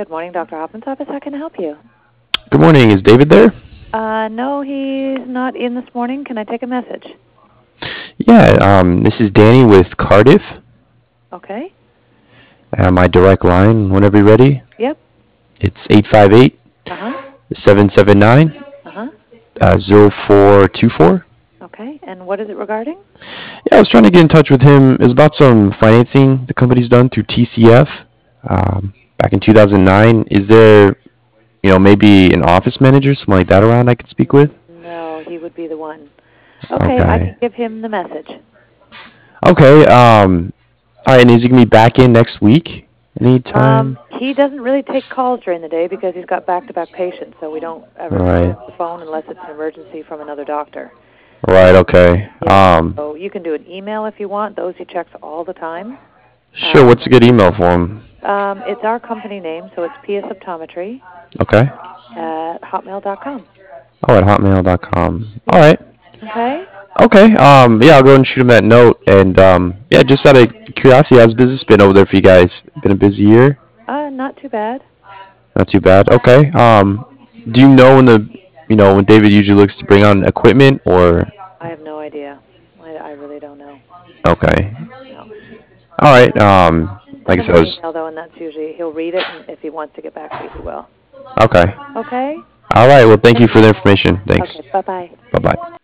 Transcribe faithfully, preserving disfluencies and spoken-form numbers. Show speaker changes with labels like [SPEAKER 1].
[SPEAKER 1] Good morning, Doctor Hoffman's office. How can I help you?
[SPEAKER 2] Good morning. Is David there?
[SPEAKER 1] Uh, no, he's not in this morning. Can I take a message?
[SPEAKER 2] Yeah, um, this is Danny with Cardiff.
[SPEAKER 1] Okay.
[SPEAKER 2] Uh, my direct line, whenever you're ready.
[SPEAKER 1] Yep.
[SPEAKER 2] It's eight five eight,
[SPEAKER 1] Uh-huh.
[SPEAKER 2] seven seven nine,
[SPEAKER 1] Uh-huh.
[SPEAKER 2] uh, zero four two four.
[SPEAKER 1] Okay. And what is it regarding?
[SPEAKER 2] Yeah, I was trying to get in touch with him. It was about some financing the company's done through T C F um, back in two thousand nine. Is there, you know, maybe an office manager, something like that around I could speak with?
[SPEAKER 1] No, he would be the one. Okay, I can
[SPEAKER 2] Okay.
[SPEAKER 1] give him the message.
[SPEAKER 2] Okay, um, all right, and is he going to be back in next week?
[SPEAKER 1] Um,
[SPEAKER 2] Anytime?
[SPEAKER 1] he doesn't really take calls during the day because he's got back-to-back patients, so we don't ever pick
[SPEAKER 2] Right.
[SPEAKER 1] up the phone unless it's an emergency from another doctor.
[SPEAKER 2] Right, okay.
[SPEAKER 1] Yeah.
[SPEAKER 2] Um,
[SPEAKER 1] So you can do an email if you want. Those he checks all the time.
[SPEAKER 2] sure,
[SPEAKER 1] Um,
[SPEAKER 2] what's a good email for him?
[SPEAKER 1] um, it's our company name, so it's P S Optometry
[SPEAKER 2] Okay.
[SPEAKER 1] at hotmail dot com.
[SPEAKER 2] Oh, at hotmail dot com. All right.
[SPEAKER 1] Okay?
[SPEAKER 2] Okay. Um, yeah, I'll go ahead and shoot him that note. And um, yeah, just out of curiosity, how's business been over there for you guys? Been a busy year?
[SPEAKER 1] Uh, not too bad.
[SPEAKER 2] Not too bad. Okay. Um, do you know when the, you know, when David usually looks to bring on equipment or?
[SPEAKER 1] I have no idea. I, I really don't know.
[SPEAKER 2] Okay.
[SPEAKER 1] No.
[SPEAKER 2] All right. Um, like
[SPEAKER 1] Send
[SPEAKER 2] I
[SPEAKER 1] him
[SPEAKER 2] said, I
[SPEAKER 1] an
[SPEAKER 2] was,
[SPEAKER 1] email, though, and that's usually, he'll read it, and if he wants to get back to you, he will.
[SPEAKER 2] okay.
[SPEAKER 1] Okay?
[SPEAKER 2] All right. Well, thank
[SPEAKER 1] Thank
[SPEAKER 2] you
[SPEAKER 1] you.
[SPEAKER 2] for the information. Thanks.
[SPEAKER 1] Okay, bye-bye.
[SPEAKER 2] Bye bye.